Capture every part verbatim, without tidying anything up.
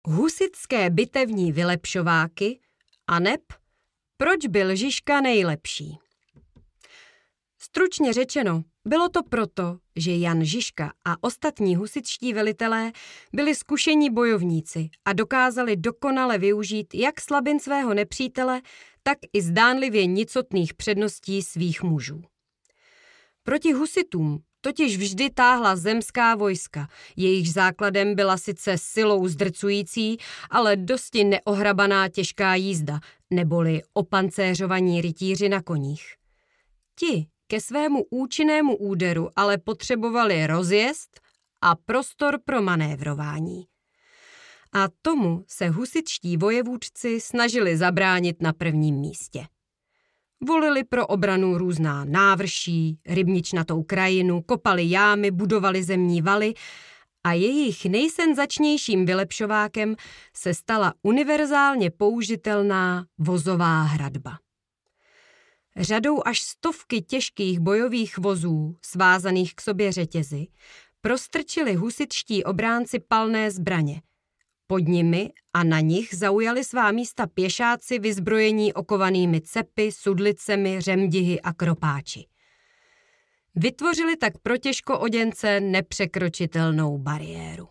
Husitské bitevní vylepšováky aneb proč byl Žižka nejlepší. Stručně řečeno, bylo to proto, že Jan Žižka a ostatní husitští velitelé byli zkušení bojovníci a dokázali dokonale využít jak slabin svého nepřítele, tak i zdánlivě nicotných předností svých mužů. Proti husitům totiž vždy táhla zemská vojska, jejichž základem byla sice silou zdrcující, ale dosti neohrabaná těžká jízda, neboli opancéřovaní rytíři na koních. Ti ke svému účinnému úderu ale potřebovali rozjezd a prostor pro manévrování. A tomu se husitští vojevůdci snažili zabránit na prvním místě. Volili pro obranu různá návrší, rybničnatou krajinu, kopali jámy, budovali zemní valy a jejich nejsenzačnějším vylepšovákem se stala univerzálně použitelná vozová hradba. Řadou až stovky těžkých bojových vozů, svázaných k sobě řetězy, prostrčili husitští obránci palné zbraně. Pod nimi a na nich zaujali svá místa pěšáci vyzbrojení okovanými cepy, sudlicemi, řemdihy a kropáči. Vytvořili tak pro těžkooděnce nepřekročitelnou bariéru.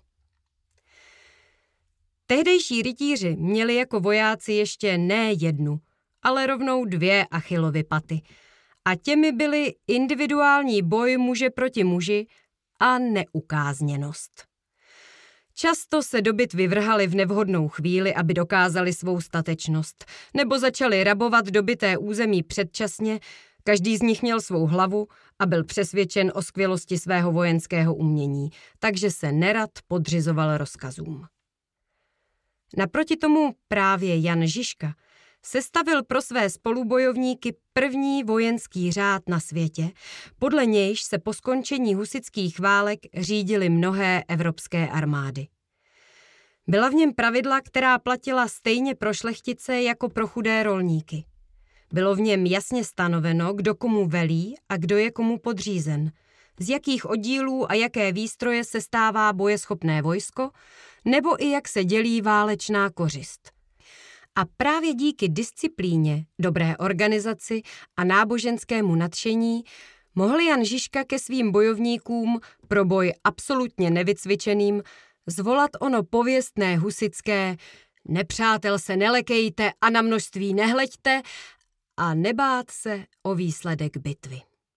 Tehdejší rytíři měli jako vojáci ještě ne jednu, ale rovnou dvě Achillovy paty. A těmi byly individuální boj muže proti muži a neukázněnost. Často se do bitvy vrhali v nevhodnou chvíli, aby dokázali svou statečnost, nebo začali rabovat dobyté území předčasně, každý z nich měl svou hlavu a byl přesvědčen o skvělosti svého vojenského umění, takže se nerad podřizoval rozkazům. Naproti tomu právě Jan Žižka sestavil pro své spolubojovníky první vojenský řád na světě, podle nějž se po skončení husitských válek řídily mnohé evropské armády. Byla v něm pravidla, která platila stejně pro šlechtice jako pro chudé rolníky. Bylo v něm jasně stanoveno, kdo komu velí a kdo je komu podřízen, z jakých oddílů a jaké výstroje se stává bojeschopné vojsko, nebo i jak se dělí válečná kořist. A právě díky disciplíně, dobré organizaci a náboženskému nadšení mohl Jan Žižka ke svým bojovníkům pro boj absolutně nevycvičeným zvolat ono pověstné husitské nepřátel se nelekejte a na množství nehleďte a nebát se o výsledek bitvy.